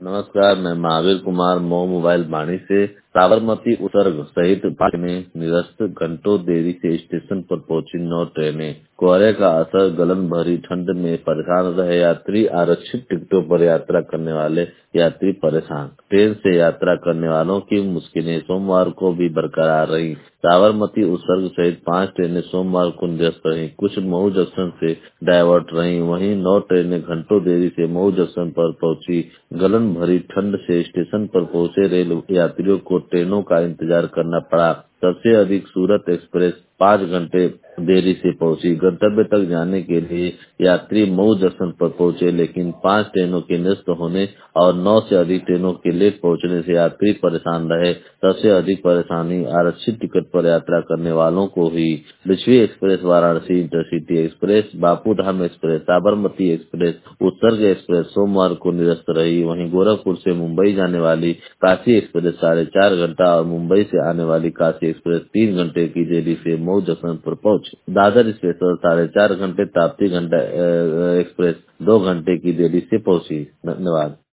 नमस्कार, मैं महावीर कुमार मऊ मोबाइल वाणी से साबरमती उत्सर्ग सहित पार्क में निरस्त घंटों देरी से स्टेशन पर पहुंची 9 ट्रेनें। कोहरे का असर, गलन भरी ठंड में परेशान रहे यात्री, आरक्षित टिकटों पर यात्रा करने वाले यात्री परेशान। ट्रेन से यात्रा करने वालों की मुश्किलें सोमवार को भी बरकरार रही। साबरमती उत्सर्ग सहित 5 ट्रेनें सोमवार को निरस्त रहीं। कुछ मऊ जंक्शन से डायवर्ट रहीं। वहीं 9 ट्रेनें घंटों देरी से मऊ जंक्शन पर पहुंची। गलन भरी ठंड से स्टेशन पर पहुंचे रेल यात्रियों को ट्रेनों का इंतजार करना पड़ा। सबसे अधिक सूरत एक्सप्रेस 5 घंटे देरी से पहुंची। गंतव्य तक जाने के लिए यात्री मऊ जंक्शन पर पहुंचे, लेकिन 5 ट्रेनों के निरस्त होने और 9 से अधिक ट्रेनों के लेट पहुंचने से यात्री परेशान रहे। सबसे अधिक परेशानी आरक्षित टिकट पर यात्रा करने वालों को हुई। Lichchhavi express, Varanasi intercity express, Bapudham express, Sabarmati express, Utsarg express सोमवार को निरस्त रही। वहीं गोरखपुर से मुंबई जाने वाली काशी एक्सप्रेस 4.5 घंटा और मुंबई से आने वाली काशी एक्सप्रेस 3 घंटे की देरी से मऊ जंक्शन पर पहुंची। दादर स्पेशल 4.5 घंटे, ताप्ती घंटा एक्सप्रेस 2 घंटे की देरी से पहुंची। धन्यवाद।